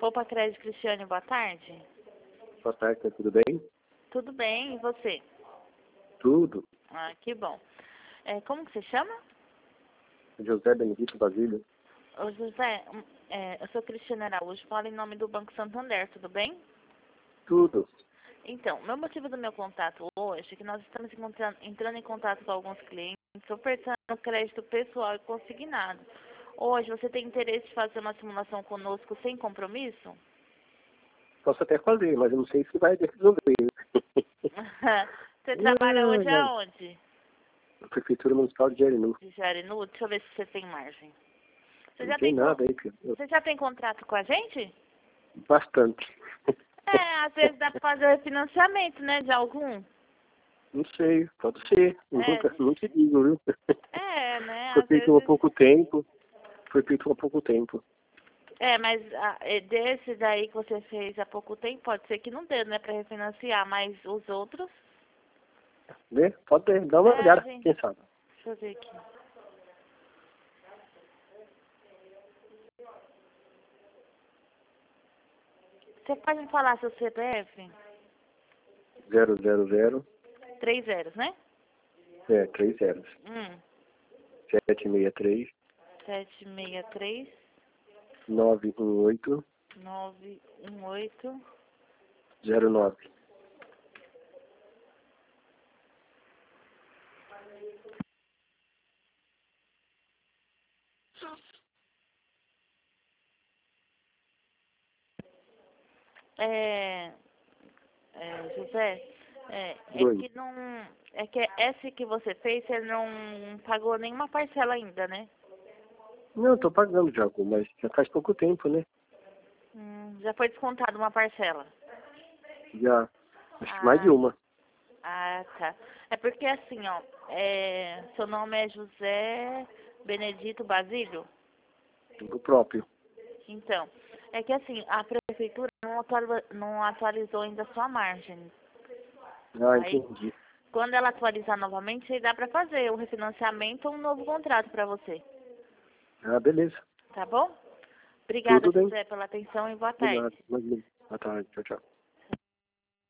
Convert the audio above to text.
Opa, Crédito Cristiane, boa tarde. Boa tarde, tá tudo bem? Tudo bem, e você? Tudo. Ah, que bom. Como que você chama? José Benedito Basílio. Ô, José, eu sou Cristiane Araújo, falo em nome do Banco Santander, tudo bem? Tudo. Então, meu motivo do meu contato hoje é que nós estamos entrando em contato com alguns clientes, ofertando crédito pessoal e consignado. Hoje, você tem interesse em fazer uma simulação conosco sem compromisso? Posso até fazer, mas eu não sei se vai resolver. Você trabalha hoje aonde? Prefeitura Municipal de Jarinu. De Jarinu? Deixa eu ver se você tem margem. Você Não tem nada aí, filho. Você já tem contrato com a gente? Bastante. Às vezes dá pra fazer o refinanciamento, né, de algum. Não sei, pode ser. Não te digo, viu? Né, Foi às feito há vezes... pouco tempo. Foi feito há pouco tempo. Mas desse daí que você fez há pouco tempo, pode ser que não dê, né, pra refinanciar, mas os outros... Vê? Pode dar uma olhada, quem sabe. Deixa eu ver aqui. Você pode me falar seu CPF? 000. 3 zeros, né? 3 zeros. 763 763 918 918 09. José, que não... É que esse que você fez, você não pagou nenhuma parcela ainda, né? Não, tô pagando já, mas já faz pouco tempo, né? Já foi descontado uma parcela? Já. Acho que mais de uma. Ah, tá. É porque assim, ó, seu nome é José Benedito Basílio? O próprio. Então, é que assim, a prefeitura não atualizou ainda a sua margem. Aí, Entendi. quando ela atualizar novamente, aí dá pra fazer o refinanciamento ou um novo contrato pra você. Beleza. Tá bom? Obrigada, Tudo bem. José, pela atenção e boa tarde. Obrigado. Boa tarde. Tchau, tchau.